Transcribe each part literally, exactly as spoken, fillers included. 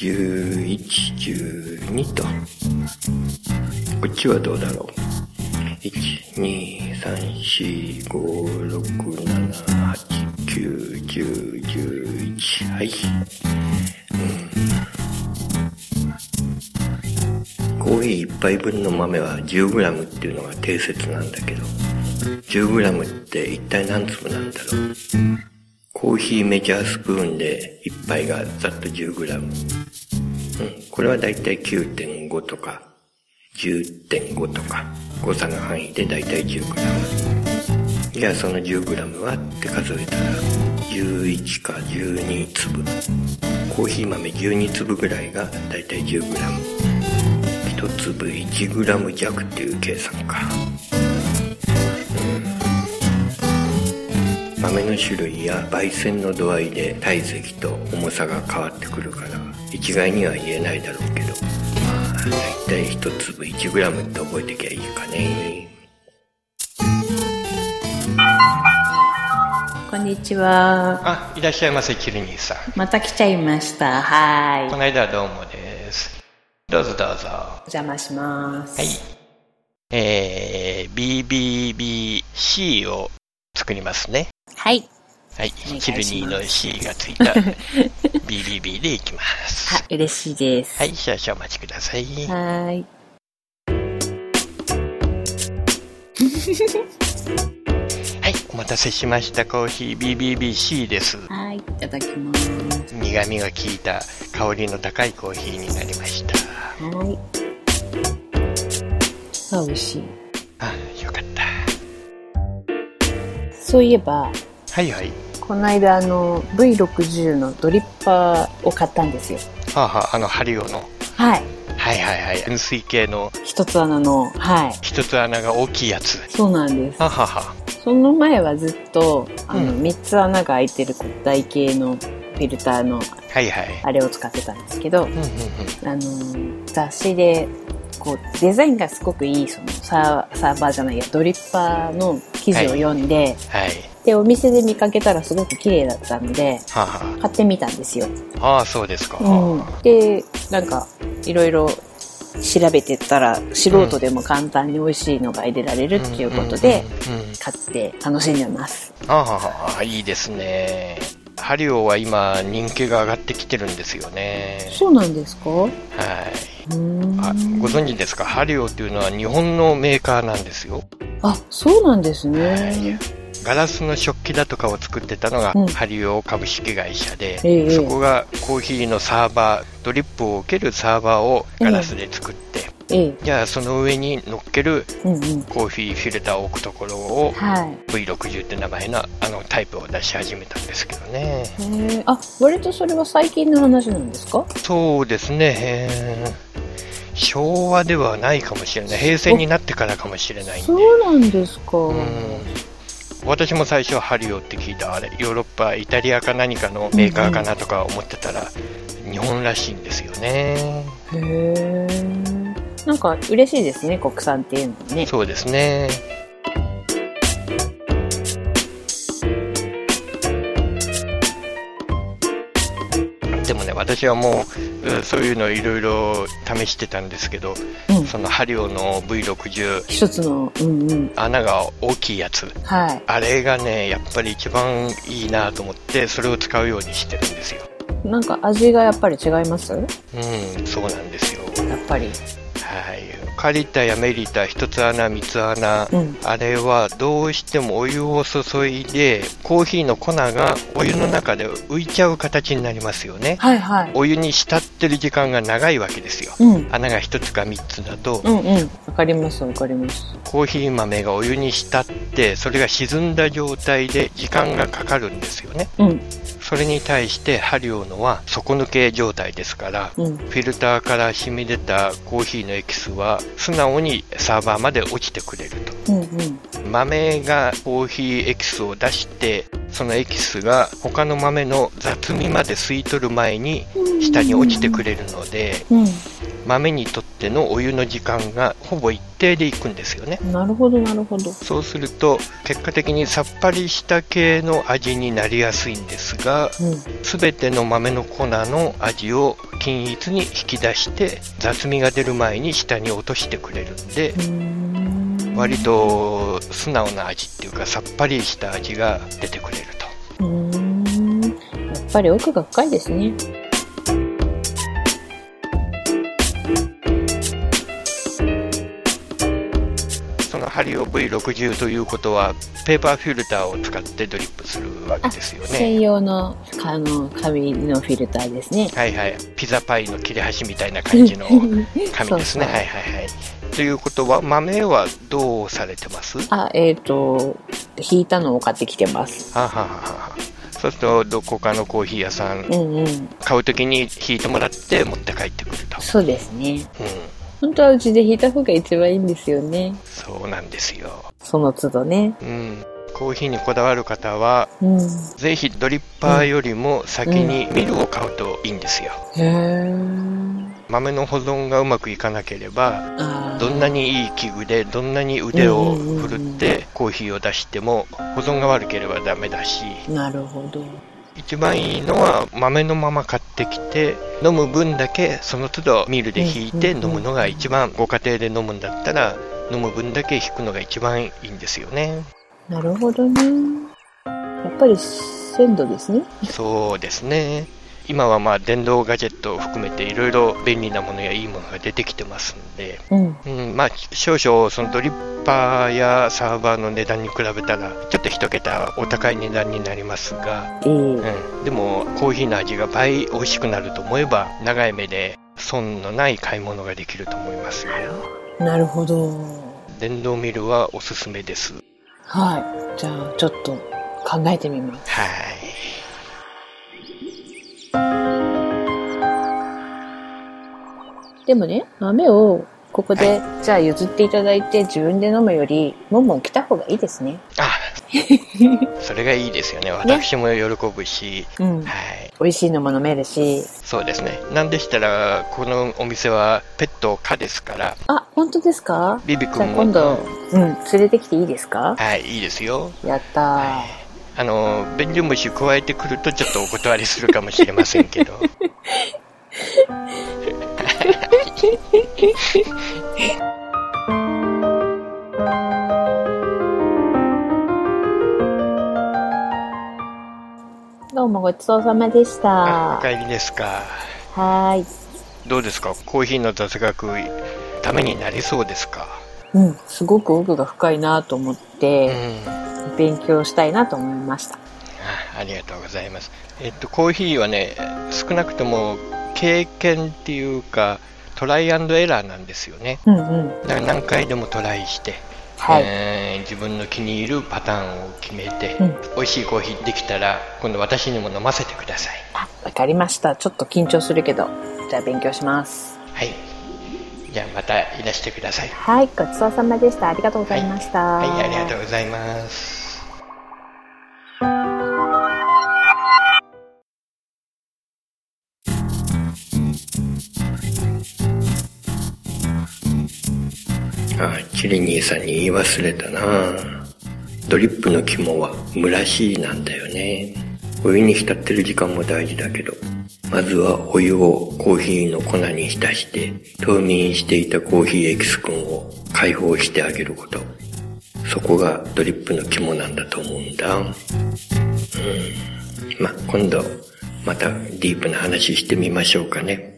じゅういち、じゅうにと。こっちはどうだろう。いち、に、さん、よん、ご、ろく、なな、はち、きゅう、じゅう、じゅういち。はい。うん、コーヒーいっぱいぶんの豆は じゅうグラム っていうのが定説なんだけど、じゅうグラム って一体何粒なんだろう。コーヒーメジャースプーンでいっぱいがざっと じゅうグラム。うん、これはだいたい きゅうてんご とか じゅってんご とか誤差の範囲でだいたい じゅうグラム。じゃあその じゅうグラム はって数えたらじゅういちかじゅうに粒。コーヒー豆じゅうに粒ぐらいがだいたい じゅうグラム。ひと粒 いちグラム 弱っていう計算か。豆の種類や焙煎の度合いで体積と重さが変わってくるから一概には言えないだろうけど、まあだいたい一粒 いちグラム って覚えてきゃいいかね。 こんにちは。 あ、いらっしゃいませ、チルニーさん。 また来ちゃいました。はい。 この間はどうもです。どうぞどうぞ。 お邪魔します。 はい。えー、ビービービーシー を作りますね。 はい。 はい。チルニーの C がついた ビービービー でいきます。 はい、嬉しいです。 はい、少々お待ちください。 はい。 はい、お待たせしました。コーヒー ビービービーシー です。 はい、いただきます。 苦味が効いた香りの高いコーヒーになりました。 はい。あ、美味しい。 あ、よかった。 そういえば、 はいはい。 この間あの ブイろくじゅう のドリッパーを買ったんですよ。 はあ、はあ、あのハリオの。 はい。 はいはいはい。噴水系の一つ穴の、はい。 一つ穴が大きいやつ。 そうなんです。 ははは。 その前はずっとあの、 うん、 みっつ穴が開いてる台形のフィルターのはいはい。 あれを使ってたんですけど、 うんうんうん、 あの雑誌でこうデザインがすごくいいそのサー、サーバーじゃないやドリッパーの記事を読んで、 はいはい、 でお店で見かけたらすごく綺麗だったので、 はあはあ、 買ってみたんですよ。 ああ、そうですか。 うん、でなんかいろいろ調べてったら素人でも簡単に美味しいのが入れられるっていうことで買って楽しんでます。 ああ、いいですね。ハリオは今人気が上がってきてるんですよね。 そうなんですか？はい。 うーん、あ、ご存知ですか？ハリオっていうのは日本のメーカーなんですよ。 あ、そうなんですね。はい、 ガラスの食器だとかを作ってたのがハリオ株式会社で、 うん、 そこがコーヒーのサーバー、ドリップを受けるサーバーをガラスで作って、ええ、じゃあその上に乗っけるコーヒーフィルターを置くところを、はい、ブイろくじゅう って名前のあのタイプを出し始めたんですけどね。 へ、あ、割とそれは最近の話なんですか？ そうですね。昭和ではないかもしれない。平成になってからかもしれないんで。 そうなんですか。うん、 私も最初ハリオって聞いたあれヨーロッパイタリアか何かのメーカーかなとか思ってたら、うん、日本らしいんですよね。 へー、なんか嬉しいですね、国産っていうのね。 そうですね。でもね、私はもうそういうのいろいろ試してたんですけど、うん、そのハリオの ブイろくじゅう一つの、うんうん、 穴が大きいやつ、はい、あれがねやっぱり一番いいなと思ってそれを使うようにしてるんですよ。 なんか味がやっぱり違います？うん、 そうなんですよ。 やっぱり。 はい、カリタやメリタ一つ穴三つ穴、うん、あれはどうしてもお湯を注いでコーヒーの粉がお湯の中で浮いちゃう形になりますよね。はいはい、お湯に浸ってる時間が長いわけですよ、うん、穴が一つか三つだと。 うんうん、わかりますわかります。 コーヒー豆がお湯に浸ってそれが沈んだ状態で時間がかかるんですよね、うん、それに対してハリオのは底抜け状態ですから、うん、フィルターから染み出たコーヒーのエキスは素直にサーバーまで落ちてくれると、うんうん、豆がコーヒーエキスを出してそのエキスが他の豆の雑味まで吸い取る前に下に落ちてくれるので、うん、 豆にとってのお湯の時間がほぼ一定でいくんですよね。 なるほどなるほど。 そうすると結果的にさっぱりした系の味になりやすいんですが、すべ、うん、ての豆の粉の味を均一に引き出して雑味が出る前に下に落としてくれるんで、うーん、割と素直な味っていうかさっぱりした味が出てくれると。うーん、やっぱり奥が深いですね。 ハリオ ブイろくじゅう ということはペーパーフィルターを使ってドリップするわけですよね。 専用のあの紙のフィルターですね。 はいはい、ピザパイの切れ端みたいな感じの紙ですね。そうそう、はいはいはい。ということは豆はどうされてます？ あ、えっとひいたのを買ってきてます。 はははは。そうするとどこかのコーヒー屋さん、うんうん、買うときにひいてもらって持って帰ってくると。 そうですね。うん。本当はうちでひいた方が一番いいんですよね。 そうなんですよ。 その都度ね。 うん。コーヒーにこだわる方は、うん、ぜひドリッパーよりも先にミルを買うといいんですよ。うん、へー。豆の保存がうまくいかなければ、どんなにいい器具でどんなに腕を振るってコーヒーを出しても保存が悪ければダメだし。 なるほど。 一番いいのは豆のまま買ってきて飲む分だけその都度ミルでひいて飲むのが一番、ご家庭で飲むんだったら飲む分だけひくのが一番いいんですよね。 なるほどね。やっぱり鮮度ですね。 そうですね。今はまあ電動ガジェットを含めていろいろ便利なものやいいものが出てきてますんで、うんうん、まあ少々そのドリッパーやサーバーの値段に比べたらちょっと一桁お高い値段になりますが、うんうん、でもコーヒーの味が倍美味しくなると思えば長い目で損のない買い物ができると思いますよ。 なるほど。 電動ミルはおすすめです。 はい。じゃあちょっと考えてみます。 はい。 でもね、豆をここで、はい、じゃあ譲っていただいて自分で飲むよりもんもん来た方がいいですね。 あそれがいいですよね。私も喜ぶし、ね、うん、はい、 美味しいのも飲めるし。 そうですね。なんでしたらこのお店はペット可ですから。 あ、本当ですか？ ビビ君も。 じゃあ今度、うん、連れてきていいですか？ はい、いいですよ。 やったー。はい、 あの便所虫加えてくるとちょっとお断りするかもしれませんけど。 どうもごちそうさまでした。 お帰りですか。 はい。 どうですか、コーヒーの雑学ためになりそうですか？ うん、すごく奥が深いなと思って、うん、勉強したいなと思いました。 あ、ありがとうございます。えっとコーヒーはね、少なくとも経験っていうかトライアンドエラーなんですよね。うんうん、だから何回でもトライして、はい、えー、自分の気に入るパターンを決めて、うん、美味しいコーヒーできたら今度私にも飲ませてください。 あ、わかりました。ちょっと緊張するけど、じゃあ勉強します。 はい。じゃあまたいらしてください。 はい、ごちそうさまでした。ありがとうございました。 はい、はい、ありがとうございます。 あ、チリニーさんに言い忘れたな。ドリップの肝は蒸らしなんだよね。お湯に浸ってる時間も大事だけど、まずはお湯をコーヒーの粉に浸して冬眠していたコーヒーエキス君を解放してあげること、そこがドリップの肝なんだと思うんだ。うん、まあ、今度またディープな話してみましょうかね。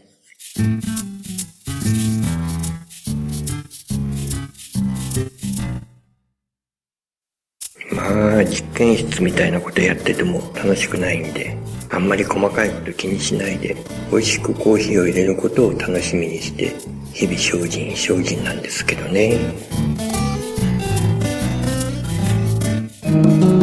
まあ実験室みたいなことやってても楽しくないんで、あんまり細かいこと気にしないで美味しくコーヒーを入れることを楽しみにして日々精進精進なんですけどね。